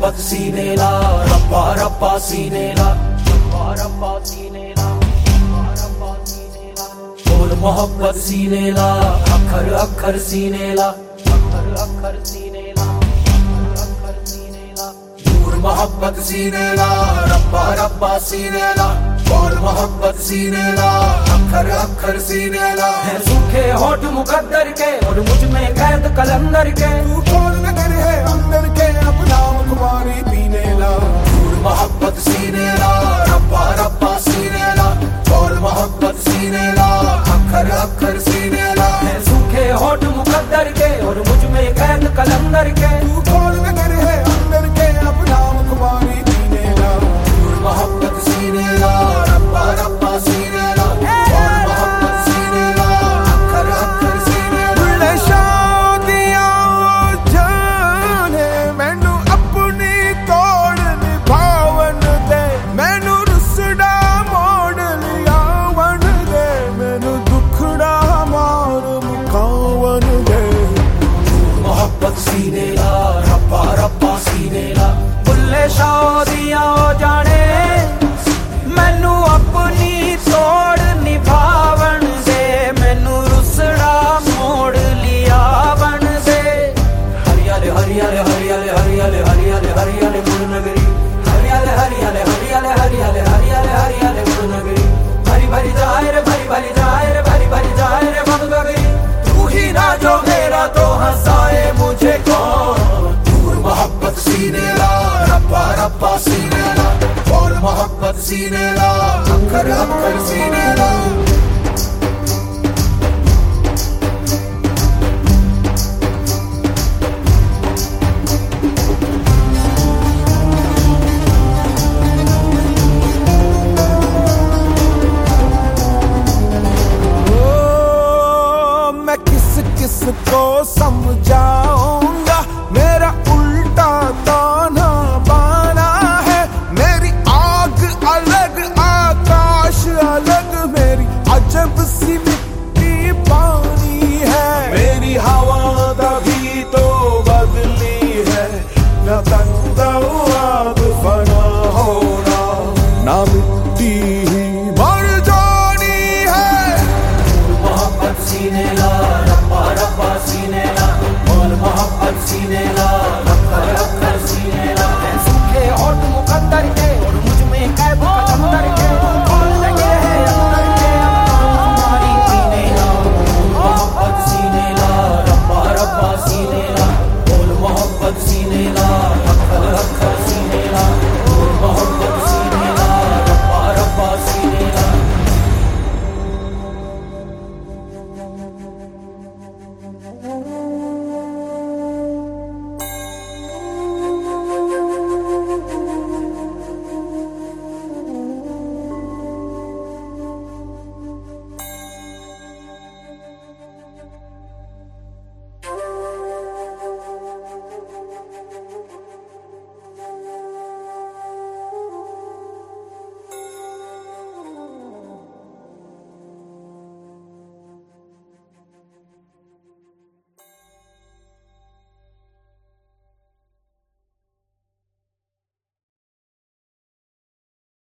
मोहब्बत सीने ला, रब्बा रब्बा सीने ला, रब्बा रब्बा सीने ला, रब्बा सीने ला। बोल मोहब्बत सीने ला, अखर अखर सीने ला, अखर अखर सीने ला, अखर सीने ला। नूर मोहब्बत सीने ला, रब्बा रब्बा सीने ला, बोल मोहब्बत सीने ला, अखर अखर सीने ला। है सूखे होठ मुकद्दर के और मुझ में कैद कलंदर के, तू कौन नगर है अंदर के, अपना मुखबारी पीने ला। नूर मोहब्बत सीने ला, रब्बा रब्बा सीने ला, बोल मोहब्बत सीने ला, अखर अखर सीने ला। है सूखे होठ मुकद्दर के और मुझ में कैद कलंदर के, तू कौन नगर है अंदर के, अपना मुखबारी पीने ला। नूर मोहब्बत सीने ला, रब्बा रब्बा सीने ला, बोल मोहब्बत सीने ला, अखर अखर सीने ला। बुले शादियां जाने मैनू अपनी तोड़ निभावन दे, मैनू रुसड़ा मोड़ लिया वन दे, मैनू दुखड़ा मार मुकावन दे। मोहब्बत सीने ला, रब्बा रब्बा सीने ला। बुल्ले शादियां हो जाने मैनू अपनी तोड़ निभावन दे, मैनू रुसड़ा मोड़ लिया बन दे। हरियाले हरियाले हरियाले हरियाले हरियाले हरियाले गुड़ नगरी, हरियाले हरियाले हरियाले हरियाले हरियाले हरियाले गुड़ नगरी। भरी भरी जाए रे भरी भरी जाए रे भरी भरी जाए रे बंद गगरी। तू ही ना जो मेरा तो हंसाए मुझे कौन। दूर मोहब्बत सीने ला, रब्बा रब्बा सीने ला, बोल मोहब्बत सीने ला, अखर अखर सीने ला।